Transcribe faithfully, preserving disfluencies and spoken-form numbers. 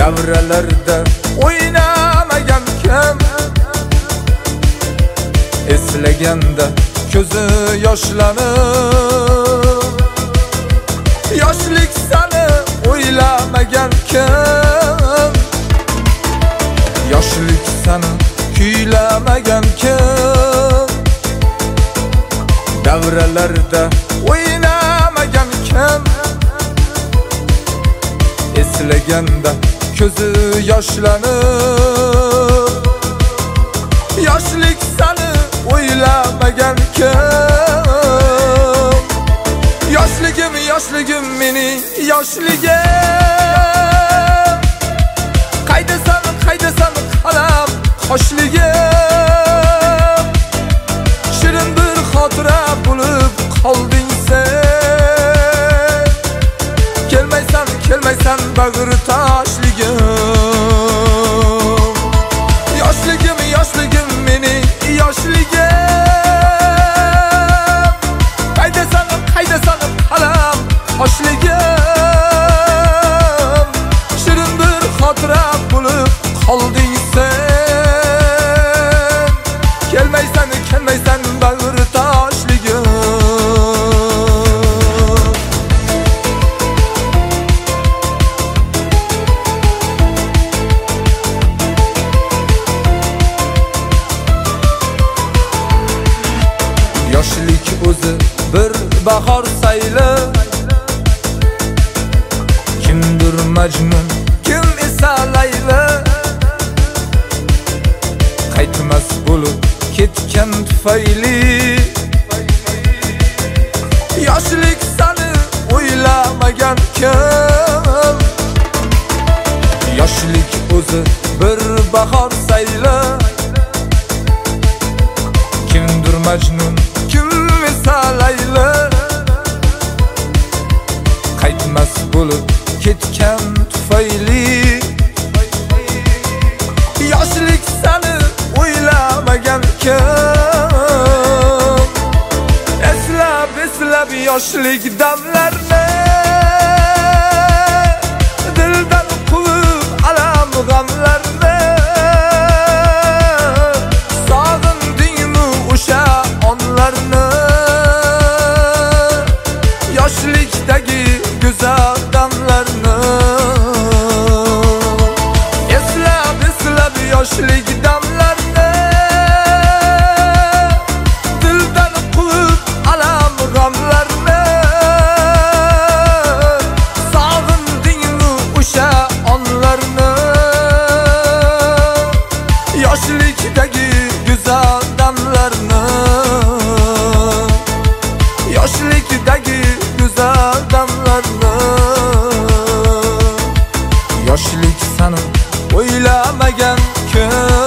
Davralarda o'ynamagan kim, eslaganda ko'zi yoshlanib. Yoshlik seni o'ylamagan kim, yoshlik seni kuylamagan kim. Davralarda o'ynamagan kim, eslaganda ko'zi yoshlanib. Yoshlik seni o'ylamagan kim. Yoshligim, yoshligim mening yoshligim. Qaydasan, qaydasan qalam qoshligim. Shirin bir xotira bo'lib qolding sen. Kelmaysan, kelmaysan bag'ri toshligim. Yoshligim, yoshligim mening yoshligim. Qaydasan, qaydasan qalam qoshligim. Shirin bir xotira bo'lib qolding sen. Kelmaysan, kelmaysan bag'ri toshligim. Yoshlik o'zi bir bahor sayli, kimdir Majnun, kim esa Layli. Qaytmas bo'lib ketgan tufayli. Yoshlik seni o'ylamagan kim, yoshlik o'zi bir bahor sayli, kimdir Majnun, kim esa Layli. Qaytmas bo'lib ketgan tufayli. Yoshlik seni o'ylamagan kim, eslab eslab yoshlik damlarni, dildan quvib alam g'amlarni. Sog'indingmi o'sha onlarni, yoshlikdagi go'zal damlarni. Eslab eslab yoshlik damlarni, dildan quvib alam g'amlarni. Sog'indingmi o'sha onlarni, yoshlikdagi go'zal damlarni. Yoshlikdagi go'zal damlarni. Yoshlik seni o'ylamagan kim.